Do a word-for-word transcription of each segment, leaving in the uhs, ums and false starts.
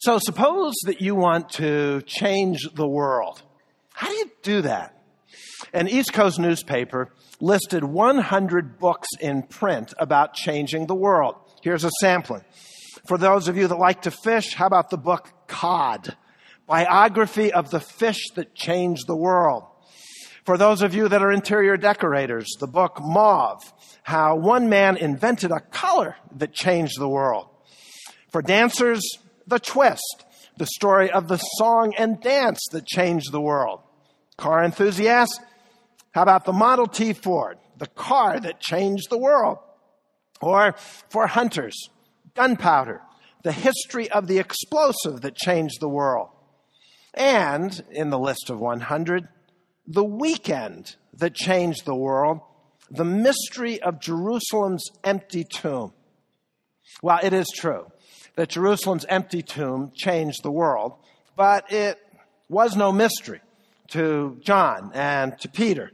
So suppose that you want to change the world. How do you do that? An East Coast newspaper listed one hundred books in print about changing the world. Here's a sampling. For those of you that like to fish, how about the book Cod? Biography of the fish that changed the world. For those of you that are interior decorators, the book Mauve, how one man invented a color that changed the world. For dancers, The Twist, the story of the song and dance that changed the world. Car enthusiasts, how about the Model T Ford, the car that changed the world? Or for hunters, gunpowder, the history of the explosive that changed the world. And in the list of one hundred, The Weekend that changed the world, the mystery of Jerusalem's empty tomb. Well, it is true that Jerusalem's empty tomb changed the world, but it was no mystery to John and to Peter.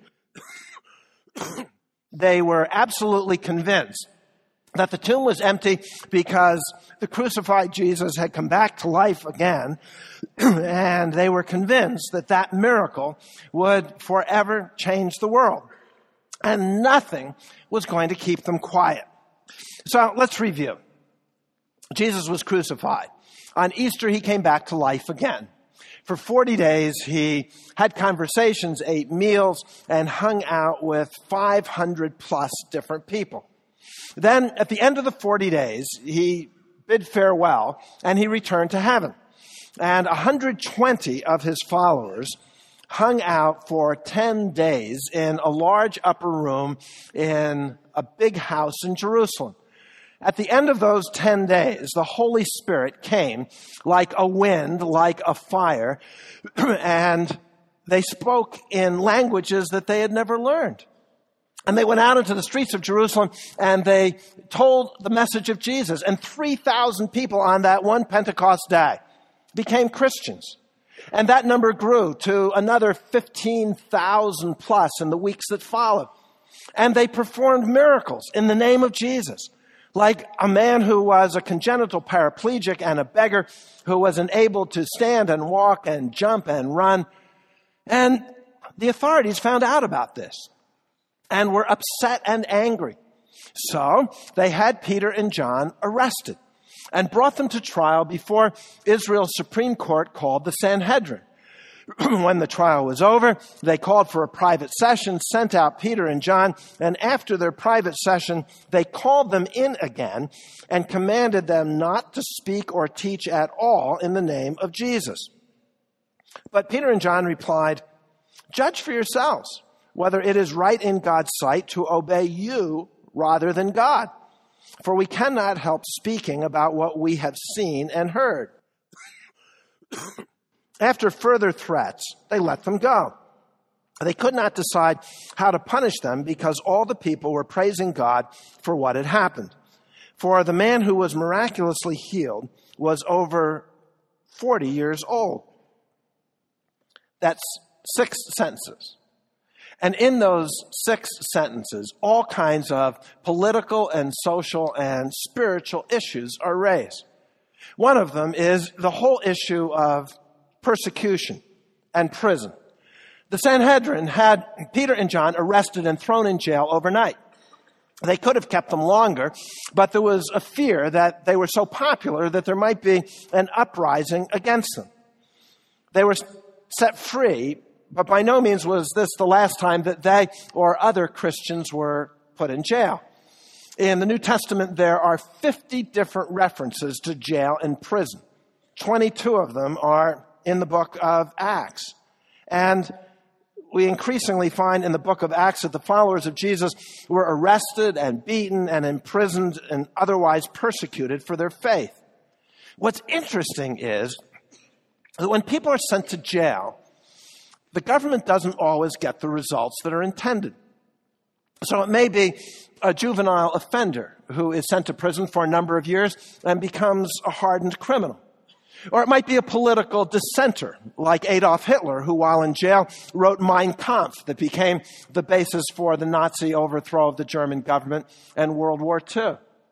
They were absolutely convinced that the tomb was empty because the crucified Jesus had come back to life again, and they were convinced that that miracle would forever change the world, and nothing was going to keep them quiet. So let's review. Jesus was crucified. On Easter, he came back to life again. For forty days, he had conversations, ate meals, and hung out with five hundred plus different people. Then, at the end of the forty days, he bid farewell, and he returned to heaven. And one hundred twenty of his followers hung out for ten days in a large upper room in a big house in Jerusalem. At the end of those ten days, the Holy Spirit came like a wind, like a fire, and they spoke in languages that they had never learned. And they went out into the streets of Jerusalem and they told the message of Jesus. And three thousand people on that one Pentecost day became Christians. And that number grew to another fifteen thousand plus in the weeks that followed. And they performed miracles in the name of Jesus. Like a man who was a congenital paraplegic and a beggar who was unable to stand and walk and jump and run. And the authorities found out about this and were upset and angry. So they had Peter and John arrested and brought them to trial before Israel's Supreme Court called the Sanhedrin. When the trial was over, they called for a private session, sent out Peter and John, and after their private session, they called them in again and commanded them not to speak or teach at all in the name of Jesus. But Peter and John replied, "Judge for yourselves whether it is right in God's sight to obey you rather than God. For we cannot help speaking about what we have seen and heard." After further threats, they let them go. They could not decide how to punish them because all the people were praising God for what had happened. For the man who was miraculously healed was over forty years old. That's six sentences. And in those six sentences, all kinds of political and social and spiritual issues are raised. One of them is the whole issue of persecution and prison. The Sanhedrin had Peter and John arrested and thrown in jail overnight. They could have kept them longer, but there was a fear that they were so popular that there might be an uprising against them. They were set free, but by no means was this the last time that they or other Christians were put in jail. In the New Testament, there are fifty different references to jail and prison. twenty-two of them are in the book of Acts. And we increasingly find in the book of Acts that the followers of Jesus were arrested and beaten and imprisoned and otherwise persecuted for their faith. What's interesting is that when people are sent to jail, the government doesn't always get the results that are intended. So it may be a juvenile offender who is sent to prison for a number of years and becomes a hardened criminal. Or it might be a political dissenter like Adolf Hitler, who while in jail wrote Mein Kampf that became the basis for the Nazi overthrow of the German government and World War Two.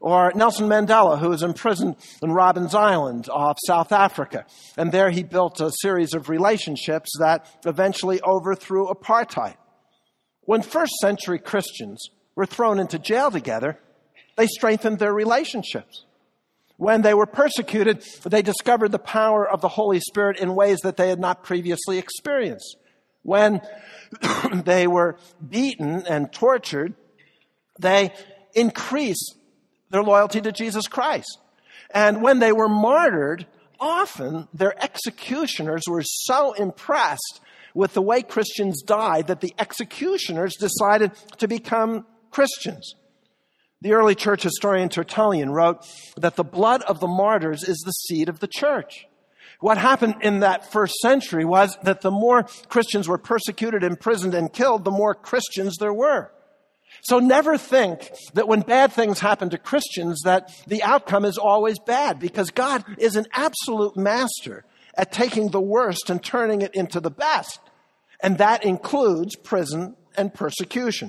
Or Nelson Mandela, who was imprisoned in Robben Island off South Africa. And there he built a series of relationships that eventually overthrew apartheid. When first century Christians were thrown into jail together, they strengthened their relationships. When they were persecuted, they discovered the power of the Holy Spirit in ways that they had not previously experienced. When they were beaten and tortured, they increased their loyalty to Jesus Christ. And when they were martyred, often their executioners were so impressed with the way Christians died that the executioners decided to become Christians. The early church historian Tertullian wrote that the blood of the martyrs is the seed of the church. What happened in that first century was that the more Christians were persecuted, imprisoned, and killed, the more Christians there were. So never think that when bad things happen to Christians that the outcome is always bad, because God is an absolute master at taking the worst and turning it into the best. And that includes prison and persecution.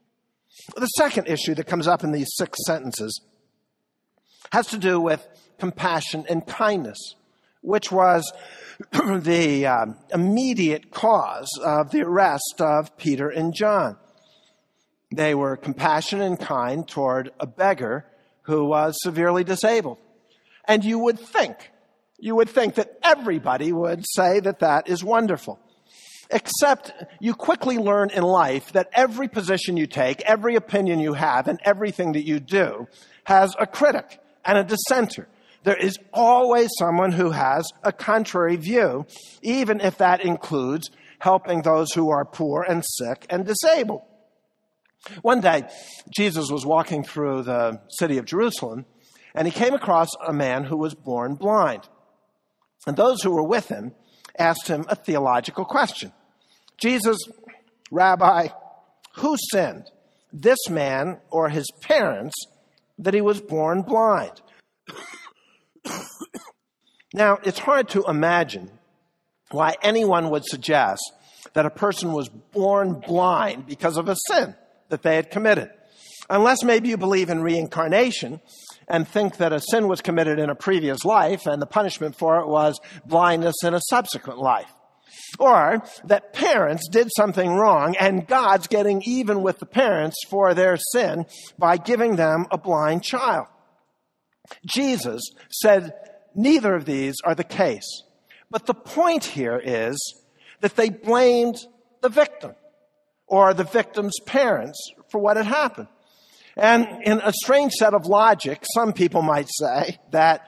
The second issue that comes up in these six sentences has to do with compassion and kindness, which was the uh, immediate cause of the arrest of Peter and John. They were compassionate and kind toward a beggar who was severely disabled. And you would think, you would think that everybody would say that that is wonderful. Except you quickly learn in life that every position you take, every opinion you have, and everything that you do has a critic and a dissenter. There is always someone who has a contrary view, even if that includes helping those who are poor and sick and disabled. One day, Jesus was walking through the city of Jerusalem, and he came across a man who was born blind. And those who were with him asked him a theological question. Jesus, Rabbi, who sinned, this man or his parents, that he was born blind? Now, it's hard to imagine why anyone would suggest that a person was born blind because of a sin that they had committed. Unless maybe you believe in reincarnation and think that a sin was committed in a previous life and the punishment for it was blindness in a subsequent life. Or that parents did something wrong and God's getting even with the parents for their sin by giving them a blind child. Jesus said neither of these are the case. But the point here is that they blamed the victim or the victim's parents for what had happened. And in a strange set of logic, some people might say that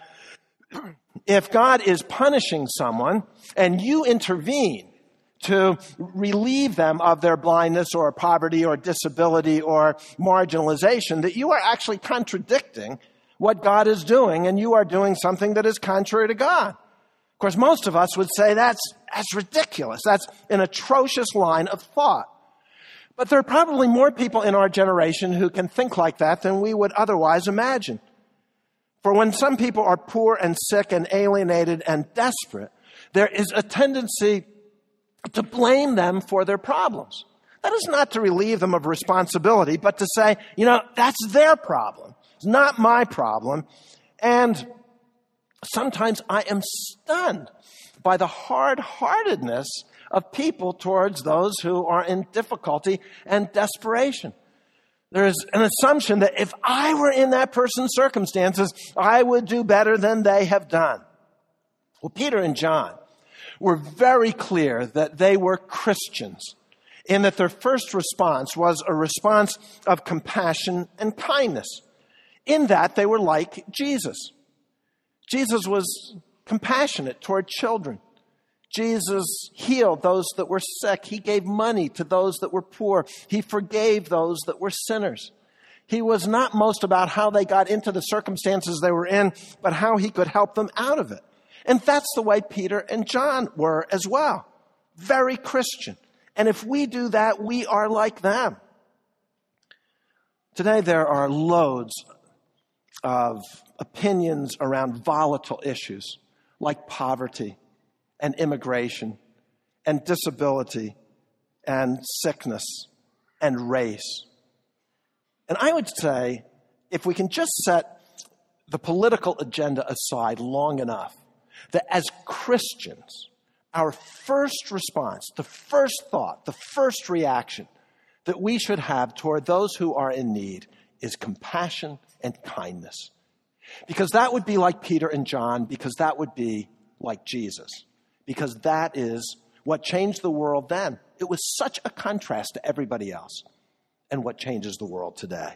if God is punishing someone and you intervene to relieve them of their blindness or poverty or disability or marginalization, that you are actually contradicting what God is doing and you are doing something that is contrary to God. Of course, most of us would say that's, that's ridiculous. That's an atrocious line of thought. But there are probably more people in our generation who can think like that than we would otherwise imagine. For when some people are poor and sick and alienated and desperate, there is a tendency to blame them for their problems. That is not to relieve them of responsibility, but to say, you know, that's their problem. It's not my problem. And sometimes I am stunned by the hard-heartedness of people towards those who are in difficulty and desperation. There is an assumption that if I were in that person's circumstances, I would do better than they have done. Well, Peter and John were very clear that they were Christians, in that their first response was a response of compassion and kindness, in that they were like Jesus. Jesus was compassionate toward children. Jesus healed those that were sick. He gave money to those that were poor. He forgave those that were sinners. He was not most about how they got into the circumstances they were in, but how he could help them out of it. And that's the way Peter and John were as well. Very Christian. And if we do that, we are like them. Today there are loads of opinions around volatile issues like poverty and immigration, and disability, and sickness, and race. And I would say, if we can just set the political agenda aside long enough that as Christians, our first response, the first thought, the first reaction that we should have toward those who are in need is compassion and kindness. Because that would be like Peter and John, because that would be like Jesus. Because that is what changed the world then. It was such a contrast to everybody else and what changes the world today.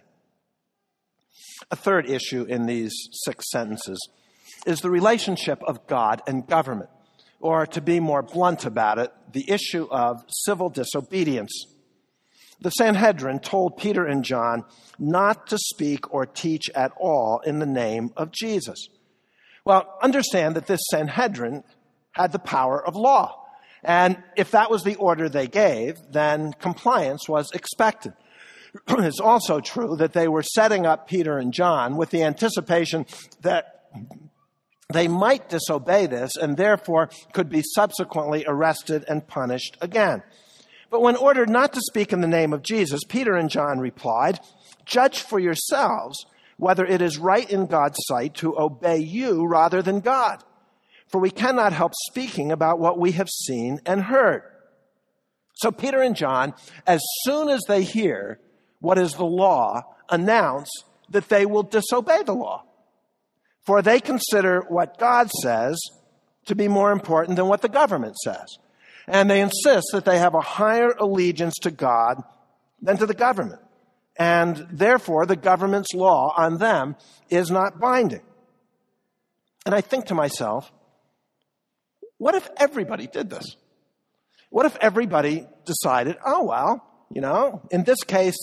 A third issue in these six sentences is the relationship of God and government, or to be more blunt about it, the issue of civil disobedience. The Sanhedrin told Peter and John not to speak or teach at all in the name of Jesus. Well, understand that this Sanhedrin had the power of law. And if that was the order they gave, then compliance was expected. It's also true that they were setting up Peter and John with the anticipation that they might disobey this and therefore could be subsequently arrested and punished again. But when ordered not to speak in the name of Jesus, Peter and John replied, "Judge for yourselves whether it is right in God's sight to obey you rather than God. For we cannot help speaking about what we have seen and heard." So Peter and John, as soon as they hear what is the law, announce that they will disobey the law. For they consider what God says to be more important than what the government says. And they insist that they have a higher allegiance to God than to the government. And therefore, the government's law on them is not binding. And I think to myself, what if everybody did this? What if everybody decided, oh, well, you know, in this case,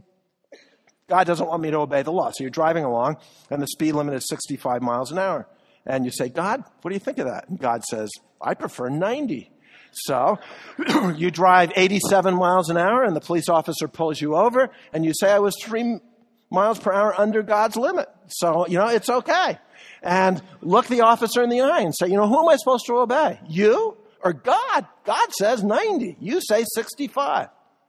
God doesn't want me to obey the law. So you're driving along, and the speed limit is sixty-five miles an hour. And you say, God, what do you think of that? And God says, I prefer ninety. So you drive eighty-seven miles an hour, and the police officer pulls you over, and you say, I was three miles per hour under God's limit. So, you know, it's okay. And look the officer in the eye and say, you know, who am I supposed to obey? You or God? God says ninety. You say sixty-five.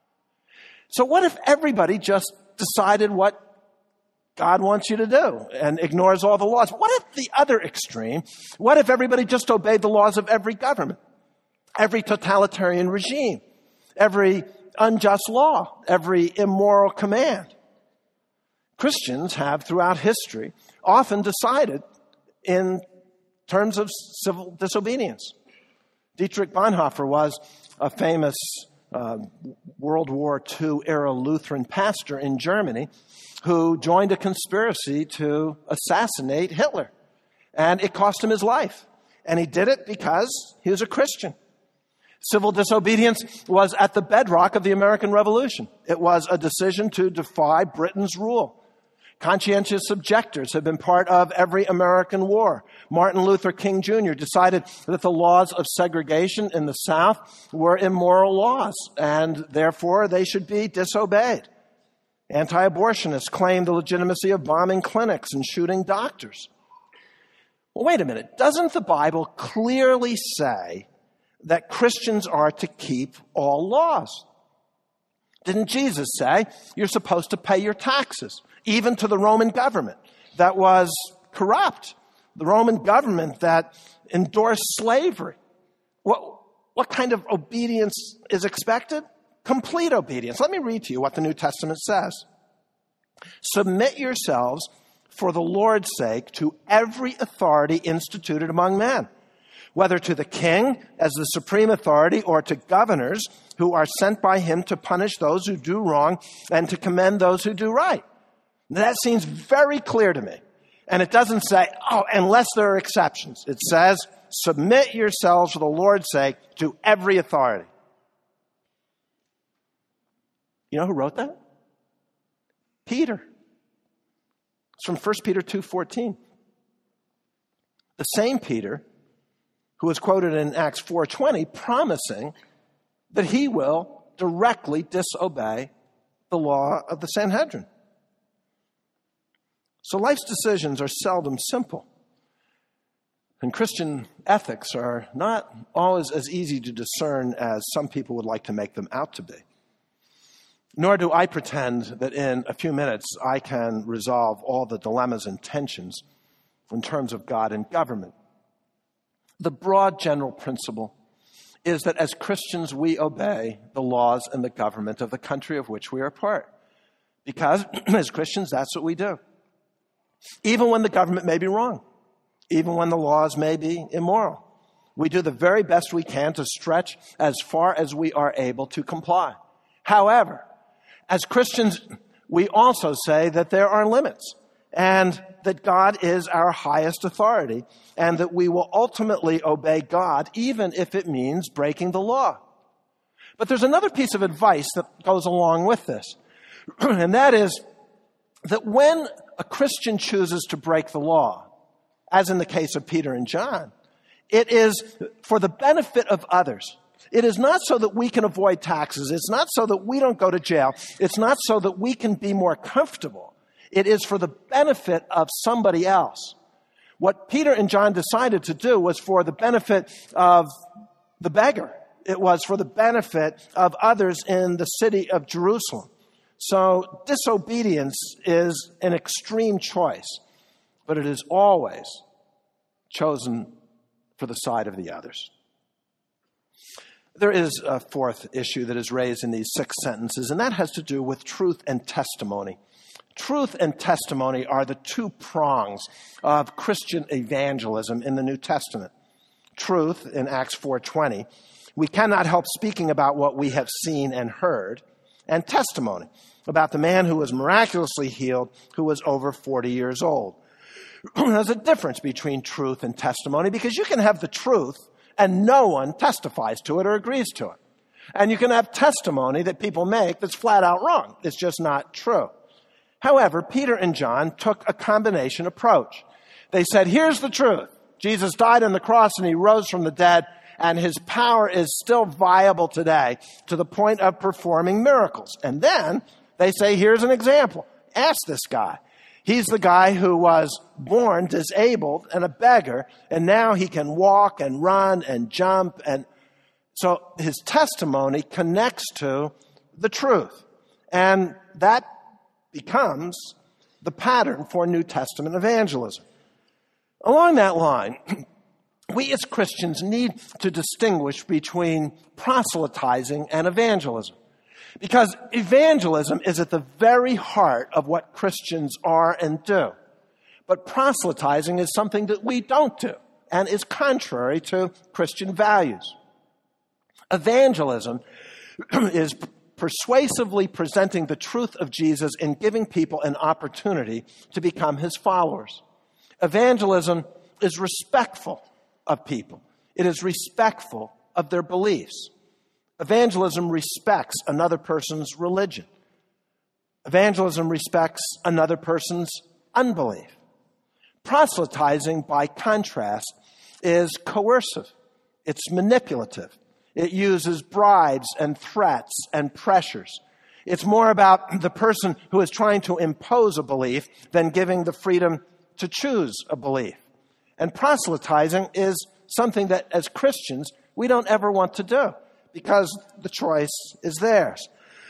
So what if everybody just decided what God wants you to do and ignores all the laws? What if the other extreme, what if everybody just obeyed the laws of every government, every totalitarian regime, every unjust law, every immoral command? Christians have, throughout history, often decided in terms of civil disobedience. Dietrich Bonhoeffer was a famous uh, World War Two era Lutheran pastor in Germany who joined a conspiracy to assassinate Hitler. And it cost him his life. And he did it because he was a Christian. Civil disobedience was at the bedrock of the American Revolution. It was a decision to defy Britain's rule. Conscientious objectors have been part of every American war. Martin Luther King Junior decided that the laws of segregation in the South were immoral laws, and therefore they should be disobeyed. Anti-abortionists claimed the legitimacy of bombing clinics and shooting doctors. Well, wait a minute. Doesn't the Bible clearly say that Christians are to keep all laws? Didn't Jesus say you're supposed to pay your taxes, even to the Roman government that was corrupt, the Roman government that endorsed slavery? What, what kind of obedience is expected? Complete obedience. Let me read to you what the New Testament says. Submit yourselves for the Lord's sake to every authority instituted among men, whether to the king as the supreme authority or to governors who are sent by him to punish those who do wrong and to commend those who do right. Now, that seems very clear to me. And it doesn't say, oh, unless there are exceptions. It says, submit yourselves for the Lord's sake to every authority. You know who wrote that? Peter. It's from First Peter two fourteen. The same Peter who is quoted in Acts four twenty, promising that he will directly disobey the law of the Sanhedrin. So life's decisions are seldom simple. And Christian ethics are not always as easy to discern as some people would like to make them out to be. Nor do I pretend that in a few minutes I can resolve all the dilemmas and tensions in terms of God and government. The broad general principle is that as Christians, we obey the laws and the government of the country of which we are part. Because as Christians, that's what we do. Even when the government may be wrong, even when the laws may be immoral, we do the very best we can to stretch as far as we are able to comply. However, as Christians, we also say that there are limits and that God is our highest authority and that we will ultimately obey God even if it means breaking the law. But there's another piece of advice that goes along with this, and that is that when a Christian chooses to break the law, as in the case of Peter and John, it is for the benefit of others. It is not so that we can avoid taxes. It's not so that we don't go to jail. It's not so that we can be more comfortable. It is for the benefit of somebody else. What Peter and John decided to do was for the benefit of the beggar. It was for the benefit of others in the city of Jerusalem. So disobedience is an extreme choice, but it is always chosen for the side of the others. There is a fourth issue that is raised in these six sentences, and that has to do with truth and testimony. Truth and testimony are the two prongs of Christian evangelism in the New Testament. Truth, in Acts four twenty, we cannot help speaking about what we have seen and heard, and testimony about the man who was miraculously healed, who was over forty years old. There's a difference between truth and testimony because you can have the truth and no one testifies to it or agrees to it. And you can have testimony that people make that's flat out wrong. It's just not true. However, Peter and John took a combination approach. They said, here's the truth. Jesus died on the cross and he rose from the dead, and his power is still viable today to the point of performing miracles. And then they say, here's an example. Ask this guy. He's the guy who was born disabled and a beggar, and now he can walk and run and jump. And so his testimony connects to the truth. And that becomes the pattern for New Testament evangelism. Along that line, we as Christians need to distinguish between proselytizing and evangelism. Because evangelism is at the very heart of what Christians are and do. But proselytizing is something that we don't do and is contrary to Christian values. Evangelism is persuasively presenting the truth of Jesus and giving people an opportunity to become his followers. Evangelism is respectful of people. It is respectful of their beliefs. Evangelism respects another person's religion. Evangelism respects another person's unbelief. Proselytizing, by contrast, is coercive. It's manipulative. It uses bribes and threats and pressures. It's more about the person who is trying to impose a belief than giving the freedom to choose a belief. And proselytizing is something that, as Christians, we don't ever want to do, because the choice is theirs.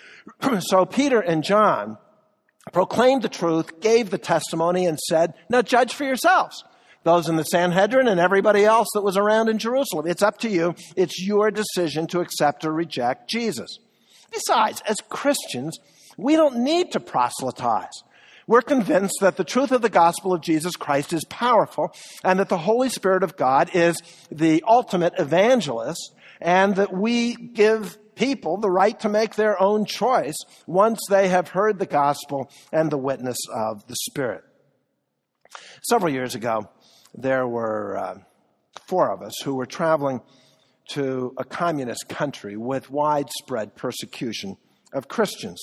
So Peter and John proclaimed the truth, gave the testimony, and said, now judge for yourselves. Those in the Sanhedrin and everybody else that was around in Jerusalem. It's up to you. It's your decision to accept or reject Jesus. Besides, as Christians, we don't need to proselytize. We're convinced that the truth of the gospel of Jesus Christ is powerful and that the Holy Spirit of God is the ultimate evangelist, and that we give people the right to make their own choice once they have heard the gospel and the witness of the Spirit. Several years ago, there were uh, four of us who were traveling to a communist country with widespread persecution of Christians.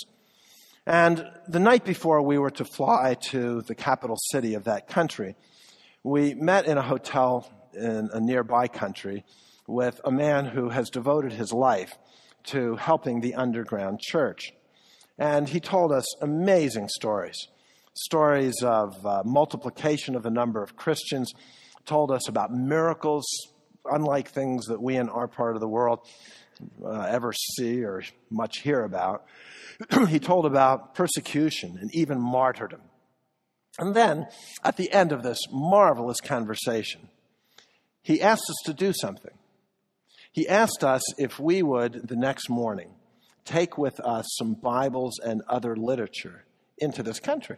And the night before we were to fly to the capital city of that country, we met in a hotel in a nearby country with a man who has devoted his life to helping the underground church. And he told us amazing stories, stories of uh, multiplication of the number of Christians, told us about miracles, unlike things that we in our part of the world uh, ever see or much hear about. He told about persecution and even martyrdom. And then, at the end of this marvelous conversation, he asked us to do something. He asked us if we would, the next morning, take with us some Bibles and other literature into this country.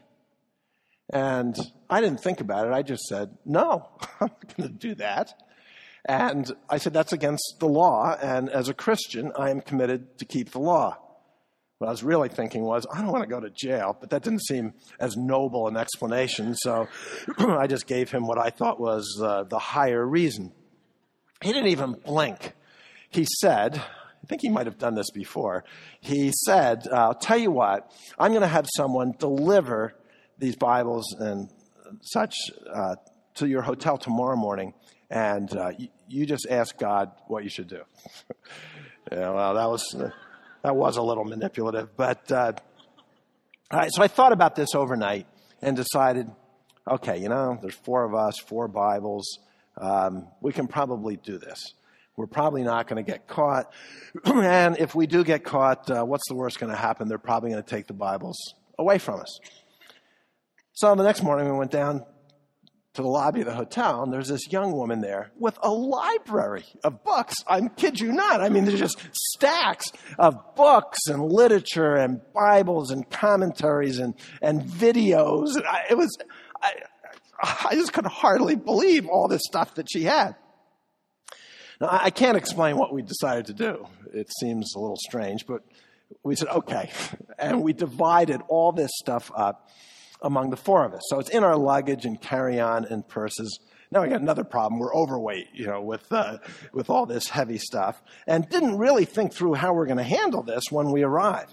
And I didn't think about it. I just said, no, I'm not going to do that. And I said, that's against the law. And as a Christian, I am committed to keep the law. What I was really thinking was, I don't want to go to jail, but that didn't seem as noble an explanation. So I just gave him what I thought was uh, the higher reason. He didn't even blink. He said, I think he might have done this before. He said, I'll tell you what, I'm going to have someone deliver these Bibles and such uh, to your hotel tomorrow morning, and uh, you, you just ask God what you should do. Yeah, well, that was uh, that was a little manipulative, but uh, all right. So I thought about this overnight and decided, okay, you know, there's four of us, four Bibles. Um, we can probably do this. We're probably not going to get caught, and if we do get caught, uh, what's the worst going to happen? They're probably going to take the Bibles away from us. So the next morning we went down to the lobby of the hotel, and there's this young woman there with a library of books. I kid you not. I mean, there's just stacks of books and literature and Bibles and commentaries and, and videos. And I, it was, I, I just could hardly believe all this stuff that she had. Now, I can't explain what we decided to do. It seems a little strange, but we said, okay. And we divided all this stuff up among the four of us. So it's in our luggage and carry-on and purses. Now we got another problem. We're overweight, you know, with uh, with all this heavy stuff, and didn't really think through how we're going to handle this when we arrived.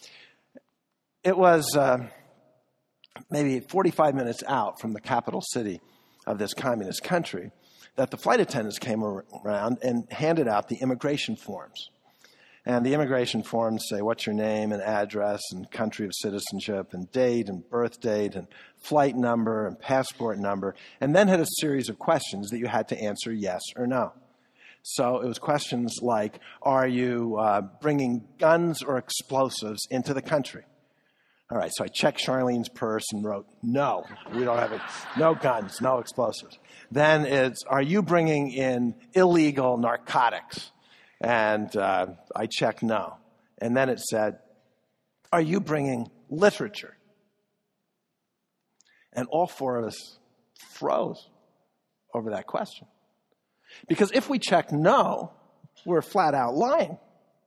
It was uh, maybe forty-five minutes out from the capital city of this communist country that the flight attendants came around and handed out the immigration forms. And the immigration forms say what's your name and address and country of citizenship and date and birth date and flight number and passport number, and then had a series of questions that you had to answer yes or no. So it was questions like, are you uh, bringing guns or explosives into the country? All right, so I checked Charlene's purse and wrote, no, we don't have it. No guns, no explosives. Then it's, are you bringing in illegal narcotics? And uh, I checked no. And then it said, are you bringing literature? And all four of us froze over that question. Because if we checked no, we're flat out lying.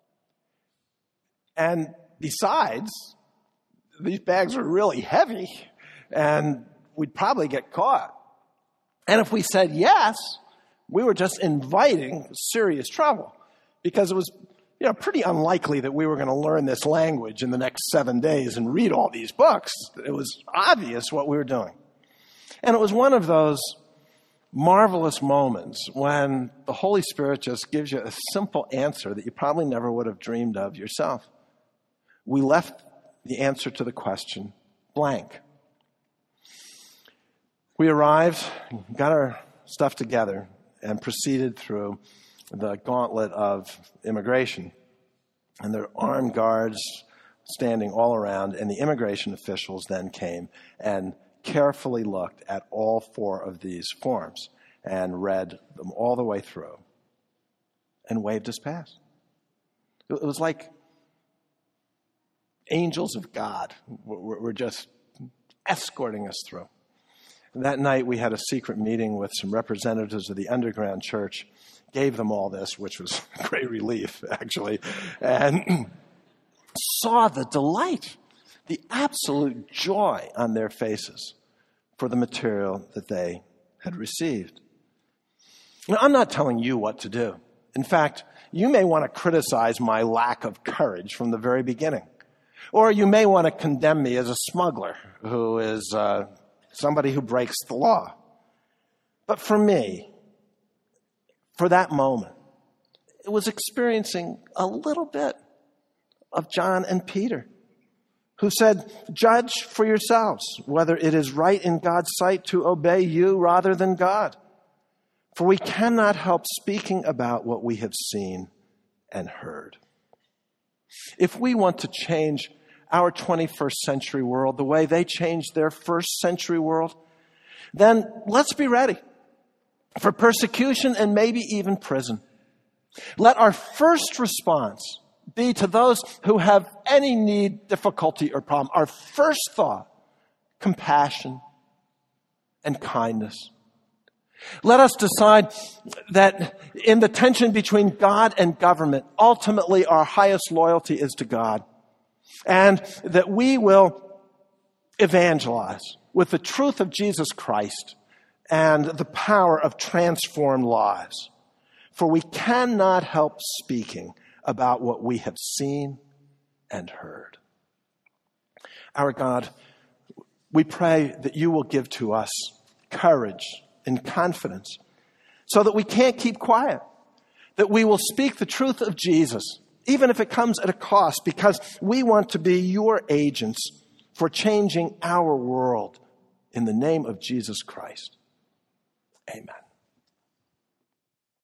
And besides, these bags are really heavy, and we'd probably get caught. And if we said yes, we were just inviting serious trouble. Because it was, you know, pretty unlikely that we were going to learn this language in the next seven days and read all these books. It was obvious what we were doing. And it was one of those marvelous moments when the Holy Spirit just gives you a simple answer that you probably never would have dreamed of yourself. We left the answer to the question blank. We arrived, got our stuff together, and proceeded through the gauntlet of immigration. And there are armed guards standing all around, and the immigration officials then came and carefully looked at all four of these forms and read them all the way through and waved us past. It was like angels of God were just escorting us through. And that night we had a secret meeting with some representatives of the underground church, gave them all this, which was great relief, actually, and saw the delight, the absolute joy on their faces for the material that they had received. Now, I'm not telling you what to do. In fact, you may want to criticize my lack of courage from the very beginning. Or you may want to condemn me as a smuggler who is uh, somebody who breaks the law. But for me, for that moment, it was experiencing a little bit of John and Peter, who said, judge for yourselves whether it is right in God's sight to obey you rather than God. For we cannot help speaking about what we have seen and heard. If we want to change our twenty-first century world the way they changed their first century world, then let's be ready for persecution and maybe even prison. Let our first response be to those who have any need, difficulty, or problem. Our first thought, compassion and kindness. Let us decide that in the tension between God and government, ultimately our highest loyalty is to God, and that we will evangelize with the truth of Jesus Christ and the power of transformed lives. For we cannot help speaking about what we have seen and heard. Our God, we pray that you will give to us courage and confidence so that we can't keep quiet, that we will speak the truth of Jesus, even if it comes at a cost, because we want to be your agents for changing our world in the name of Jesus Christ. Amen.